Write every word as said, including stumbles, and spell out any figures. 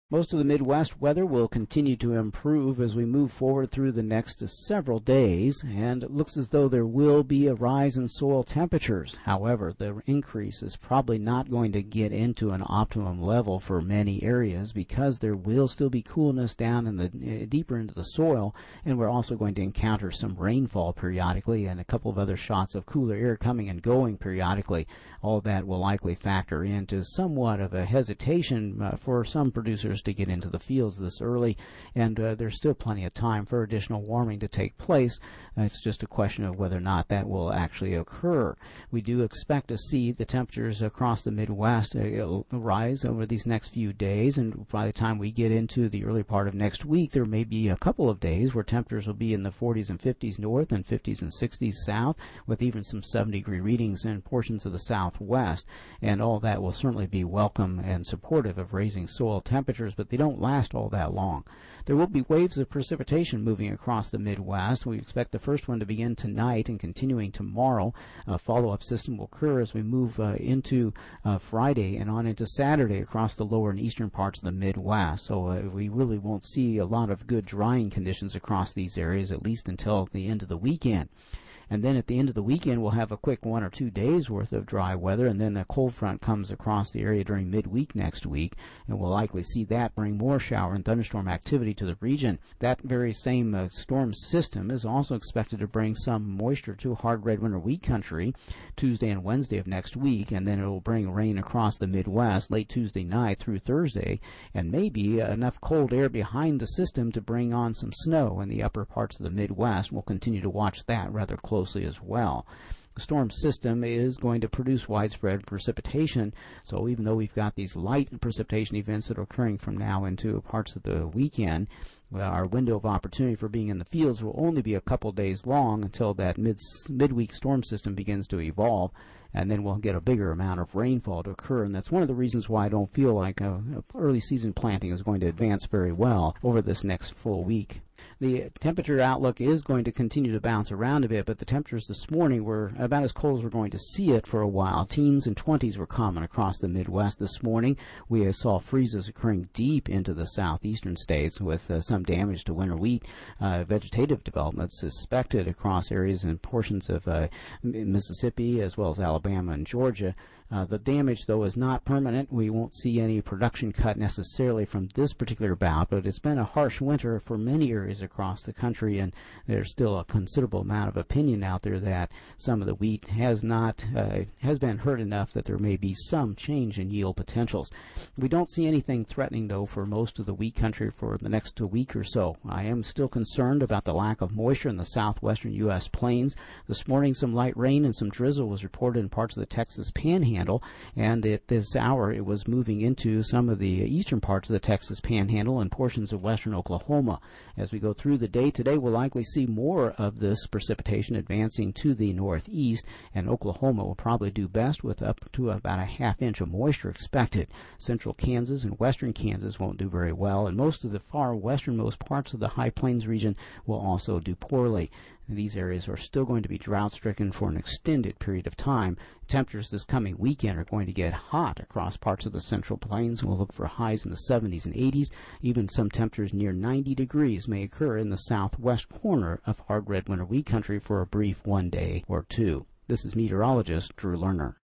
Most of the Midwest weather will continue to improve as we move forward through the next several days, and it looks as though there will be a rise in soil temperatures. However, the increase is probably not going to get into an optimum level for many areas because there will still be coolness down in the uh, deeper into the soil, and we're also going to encounter some rainfall periodically and a couple of other shots of cooler air coming and going periodically. All that will likely factor into somewhat of a hesitation uh, for some producers to get into the fields this early, and uh, there's still plenty of time for additional warming to take place. Uh, it's just a question of whether or not that will actually occur. We do expect to see the temperatures across the Midwest uh, rise over these next few days, and by the time we get into the early part of next week, there may be a couple of days where temperatures will be in the forties and fifties north and fifties and sixties south, with even some seventy degree readings in portions of the southwest, and all that will certainly be welcome and supportive of raising soil temperatures, but they don't last all that long. There will be waves of precipitation moving across the Midwest. We expect the first one to begin tonight and continuing tomorrow. A follow-up system will occur as we move uh, into uh, Friday and on into Saturday across the lower and eastern parts of the Midwest. So uh, we really won't see a lot of good drying conditions across these areas, at least until the end of the weekend. And then at the end of the weekend, we'll have a quick one or two days worth of dry weather, and then a cold front comes across the area during midweek next week, and we'll likely see that bring more shower and thunderstorm activity to the region. That very same uh, storm system is also expected to bring some moisture to hard red winter wheat country Tuesday and Wednesday of next week, and then it will bring rain across the Midwest late Tuesday night through Thursday, and maybe uh, enough cold air behind the system to bring on some snow in the upper parts of the Midwest. We'll continue to watch that rather closely. closely as well. The storm system is going to produce widespread precipitation, so even though we've got these light precipitation events that are occurring from now into parts of the weekend, well, our window of opportunity for being in the fields will only be a couple days long until that mid midweek storm system begins to evolve, and then we'll get a bigger amount of rainfall to occur, and that's one of the reasons why I don't feel like a, a early season planting is going to advance very well over this next full week. The temperature outlook is going to continue to bounce around a bit, but the temperatures this morning were about as cold as we're going to see it for a while. Teens and twenties were common across the Midwest this morning. We saw freezes occurring deep into the southeastern states with uh, some damage to winter wheat. Uh, vegetative development suspected across areas and portions of uh, Mississippi as well as Alabama and Georgia. Uh, the damage, though, is not permanent. We won't see any production cut necessarily from this particular bout, but it's been a harsh winter for many areas across the country, and there's still a considerable amount of opinion out there that some of the wheat has not uh, has been hurt enough that there may be some change in yield potentials. We don't see anything threatening, though, for most of the wheat country for the next week or so. I am still concerned about the lack of moisture in the southwestern U S plains. This morning, some light rain and some drizzle was reported in parts of the Texas Panhandle, and at this hour it was moving into some of the eastern parts of the Texas Panhandle and portions of western Oklahoma. As we go through the day today, we'll likely see more of this precipitation advancing to the northeast, and Oklahoma will probably do best with up to about a half inch of moisture expected. Central Kansas and western Kansas won't do very well, and most of the far westernmost parts of the High Plains region will also do poorly. These areas are still going to be drought-stricken for an extended period of time. Temperatures this coming weekend are going to get hot across parts of the Central Plains. We'll look for highs in the seventies and eighties. Even some temperatures near ninety degrees may occur in the southwest corner of hard red winter wheat country for a brief one day or two. This is meteorologist Drew Lerner.